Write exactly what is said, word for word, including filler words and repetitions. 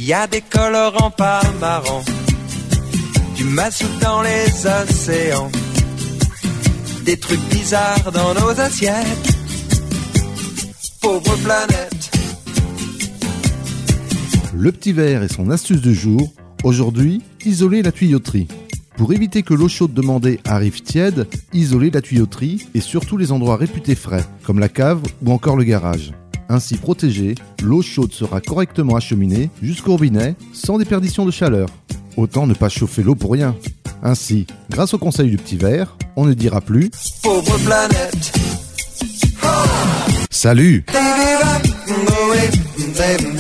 y a des colorants pas marrants, du mazout dans les océans, des trucs bizarres dans nos assiettes. Pauvre planète. Le petit verre et son astuce du jour. Aujourd'hui, isoler la tuyauterie. Pour éviter que l'eau chaude demandée arrive tiède, isolez la tuyauterie et surtout les endroits réputés frais, comme la cave ou encore le garage. Ainsi protégée, l'eau chaude sera correctement acheminée jusqu'au robinet sans déperdition de chaleur. Autant ne pas chauffer l'eau pour rien. Ainsi, grâce au conseil du petit verre, on ne dira plus « Pauvre planète !» Salut!